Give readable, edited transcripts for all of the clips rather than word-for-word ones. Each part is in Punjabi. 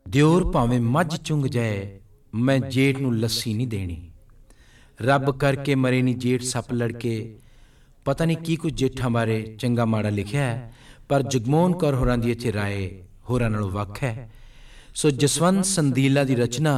ਦਿਓਰ ਭਾਵੇਂ ਮੱਝ ਚੁੰਗ ਜਾਏ, ਮੈਂ ਜੇਠ ਨੂੰ ਲੱਸੀ ਨਹੀਂ ਦੇਣੀ। ਰੱਬ ਕਰਕੇ ਮਰੇ ਨਹੀਂ ਜੇਠ ਸੱਪ ਲੜਕੇ। ਪਤਾ ਨਹੀਂ ਕੀ ਕੁਝ ਜੇਠਾਂ ਬਾਰੇ ਚੰਗਾ ਮਾੜਾ ਲਿਖਿਆ ਹੈ, ਪਰ ਜਗਮੋਹਨ ਕੌਰ ਹੋਰਾਂ ਦੀ ਇੱਥੇ ਰਾਏ ਹੋਰਾਂ ਨਾਲੋਂ ਵੱਖ ਹੈ। ਸੋ ਜਸਵੰਤ ਸੰਦੀਲਾ ਦੀ ਰਚਨਾ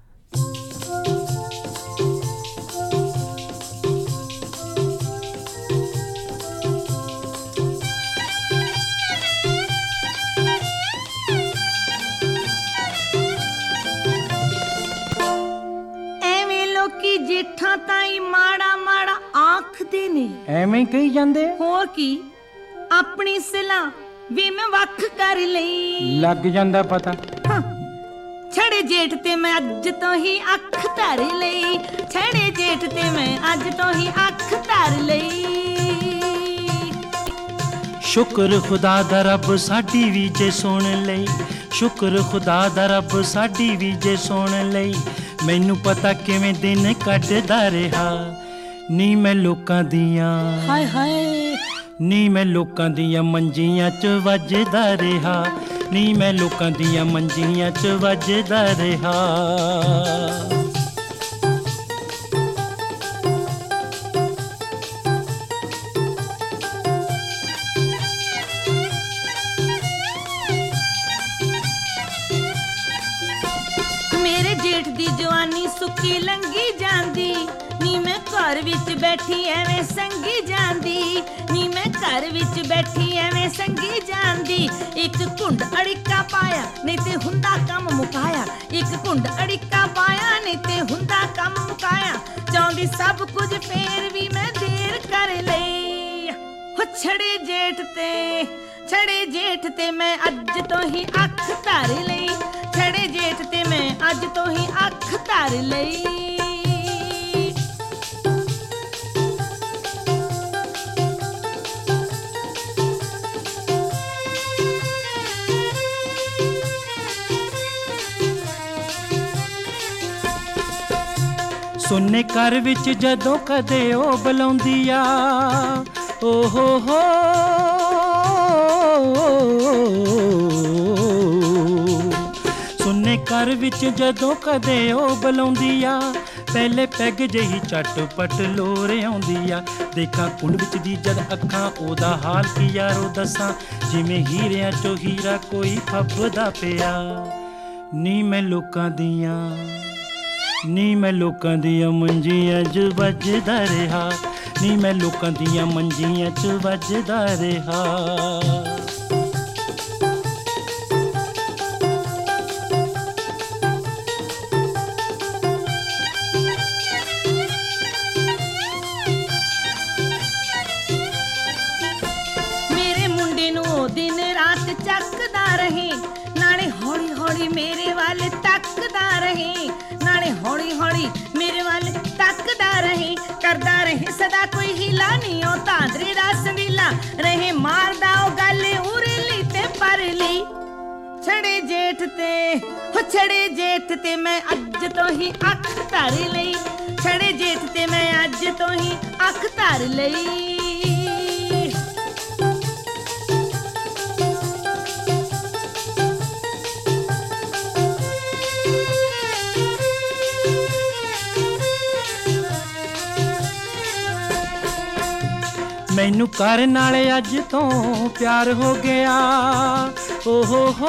ਜੇਠਾਂ ਤਾਈ ਮਾੜਾ ਮਾੜਾ ਆਖਦੇ ਨੇ, ਐਵੇਂ ਕਹੀ ਜਾਂਦੇ। ਹੋਰ ਕੀ, ਆਪਣੀ ਸਲਾਹ ਵੀ ਮੈਂ ਵੱਖ ਕਰ ਲਈ। ਲੱਗ ਜਾਂਦਾ ਪਤਾ। ਛੜੇ ਜੇਠ ਤੇ ਮੈਂ ਅੱਜ ਤੋਂ ਹੀ ਅੱਖ ਧਰ ਲਈ। ਛੜੇ ਜੇਠ ਤੇ ਮੈਂ ਅੱਜ ਤੋਂ ਹੀ ਅੱਖ ਧਰ ਲਈ। ਸ਼ੁਕਰ ਖੁਦਾ ਦਾ ਰੱਬ ਸਾਡੀ ਵੀ ਜੇ ਸੁਣ ਲਈ। ਸ਼ੁਕਰ ਖੁਦਾ ਦਾ ਰੱਬ ਸਾਡੀ ਵੀ ਜੇ ਸੁਣ ਲਈ। ਮੈਨੂੰ ਪਤਾ ਕਿਵੇਂ ਦਿਨ ਕੱਢਦਾ ਰਿਹਾ ਨੀ ਮੈਂ ਲੋਕਾਂ ਦੀਆਂ, ਹਾਏ ਹਾਏ ਨੀ ਮੈਂ ਲੋਕਾਂ ਦੀਆਂ ਮੰਜੀਆਂ 'ਚ ਵੱਜਦਾ ਰਿਹਾ। ਨੀ ਮੈਂ ਲੋਕਾਂ ਦੀਆਂ ਮੰਜੀਆਂ 'ਚ ਵੱਜਦਾ ਰਿਹਾ। ਜੇਠ ਦੀ ਜਵਾਨੀ ਸੁੱਕੀ ਲੰਗੀ ਜਾਂਦੀ ਨੀ ਮੈਂ ਘਰ ਵਿੱਚ ਬੈਠੀ ਐਵੇਂ ਸੰਗੀ ਜਾਂਦੀ। ਨੀ ਮੈਂ ਘਰ ਵਿੱਚ ਬੈਠੀ ਐਵੇਂ ਸੰਗੀ ਜਾਂਦੀ। ਇੱਕ ਘੁੰਡ ਅੜਿੱਕਾ ਪਾਇਆ ਨਹੀਂ ਤੇ ਹੁੰਦਾ ਕੰਮ ਮੁਕਾਇਆ। ਇੱਕ ਘੁੰਡ ਅੜਿੱਕਾ ਪਾਇਆ ਨਹੀਂ ਤੇ ਹੁੰਦਾ ਕੰਮ ਮੁਕਾਇਆ। ਚਾਹੁੰਦੀ ਸਭ ਕੁਝ ਫੇਰ ਵੀ ਮੈਂ ਦੇਰ ਕਰ ਲਈ। ਹੋ ਛੜੇ ਜੇਠ ਤੇ ਮੈਂ ਅੱਜ ਤੋਂ ਹੀ ਅੱਖ ਧਰ ਲਈ। ਛੜੇ ਜੇਠ ਤੇ ਮੈਂ ਅੱਜ ਤੋਂ ਹੀ ਅੱਖ ਧਰ ਲਈ। ਸੁੰਨੇ ਘਰ ਵਿੱਚ ਜਦੋਂ ਕਦੇ ਉਹ ਬੁਲਾਉਂਦੀ ਆ, ਓ ਹੋ ਸੁੰਨੇ ਘਰ ਵਿੱਚ ਜਦੋਂ ਕਦੇ ਉਹ ਬੁਲਾਉਂਦੀ ਆ, ਪਹਿਲੇ ਪੈਗ ਜਿਹੀ ਝਟਪਟ ਲੋਰ ਆਉਂਦੀ ਆ। ਦੇਖਾਂ ਕੁੰਡ ਵਿੱਚ ਦੀ ਜਦ ਅੱਖਾਂ ਉਹਦਾ ਹਾਲ ਕੀ ਯਾਰੋ ਦੱਸਾਂ, ਜਿਵੇਂ ਹੀਰਿਆਂ 'ਚੋਂ ਹੀਰਾ ਕੋਈ ਫੱਬਦਾ ਪਿਆ। ਨੀ ਮੈਂ ਲੋਕਾਂ ਦੀਆਂ, ਨੀ ਮੈਂ ਲੋਕਾਂ ਦੀਆਂ ਮੰਜੀਆਂ 'ਚ ਵੱਜਦਾ ਰਿਹਾ। ਨੀ ਮੈਂ ਲੋਕਾਂ ਦੀਆਂ ਮੰਜੀਆਂ 'ਚ ਵੱਜਦਾ ਰਿਹਾ। ਮੇਰੇ ਮੁੰਡੇ ਨੂੰ ਦਿਨ ਰਾਤ ਚੱਕਦਾ ਰਹੇ, ਨਾਲੇ ਹੌਲੀ ਹੌਲੀ ਮੇਰੇ ਵੱਲ ਤੱਕਦਾ ਰਹੇ। ਨਾਲੇ ਹੌਲੀ ਹੌਲੀ ਮੇਰੇ ਵੱਲ ਤੱਕਦਾ ਰਹੇ। ਕਰਦਾ ਰਹੇ ਸਦਾ ਕੋਈ ਹੀਲਾ ਨਹੀਂ ਉਹ ਤਾਂਦਰੇ ਦਾ ਸੰਦੀਲਾ ਰਹੇ। ਮਾਰਦਾ ਉਹ ਗੱਲ ਉਰਲੀ ਤੇ ਪਰਲੀ। ਛੜੇ ਜੇਠ ਤੇ ਮੈਂ ਅੱਜ ਤੋਂ ਹੀ ਅੱਖ ਧਰ ਲਈ। ਛੜੇ ਜੇਠ ਤੇ ਮੈਂ ਅੱਜ ਤੋਂ ਹੀ ਅੱਖ ਧਰ ਲਈ। ਮੈਨੂੰ ਘਰ ਨਾਲੇ ਅੱਜ ਤੋਂ ਪਿਆਰ ਹੋ ਗਿਆ। ਓ ਹੋ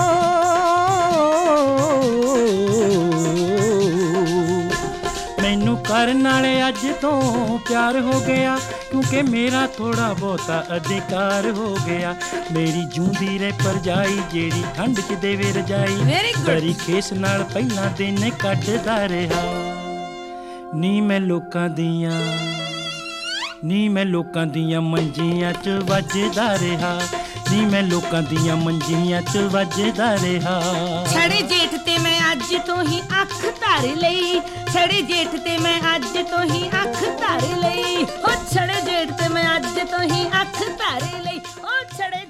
ਮੈਨੂੰ ਘਰ ਨਾਲੇ ਅੱਜ ਤੋਂ ਪਿਆਰ ਹੋ ਗਿਆ, ਕਿਉਂਕਿ ਮੇਰਾ ਥੋੜਾ ਬਹੁਤਾ ਅਧਿਕਾਰ ਹੋ ਗਿਆ। ਮੇਰੀ ਜੂੰਦੀ ਰੇ ਪਰਜਾਈ ਜਿਹੜੀ ਠੰਡ 'ਚ ਦੇਵੇ ਰਜਾਈ, ਦਰੀ ਖੇਸ ਨਾਲ ਪਹਿਲਾਂ ਦਿਨ ਕੱਢਦਾ ਰਿਹਾ। ਨੀ ਮੈਂ ਲੋਕਾਂ ਦੀਆਂ, ਨੀ ਮੈਂ ਲੋਕਾਂ ਦੀਆਂ ਮੰਜੀਆਂ 'ਚ ਵੱਜਦਾ ਰਿਹਾ। ਨੀ ਮੈਂ ਲੋਕਾਂ ਦੀਆਂ ਮੰਜੀਆਂ 'ਚ ਵੱਜਦਾ ਰਿਹਾ। ਛੜੇ ਜੇਠ ਤੇ ਮੈਂ ਅੱਜ ਤੋਂ ਹੀ ਅੱਖ ਧਰ ਲਈ। ਛੜੇ ਜੇਠ ਤੇ ਮੈਂ ਅੱਜ ਤੋਂ ਹੀ ਅੱਖ ਧਰ ਲਈ। ਹੋ ਛੜੇ ਜੇਠ ਤੇ ਮੈਂ ਅੱਜ ਤੋਂ ਹੀ ਅੱਖ ਧਰ ਲਈ। ਹੋ ਛੜੇ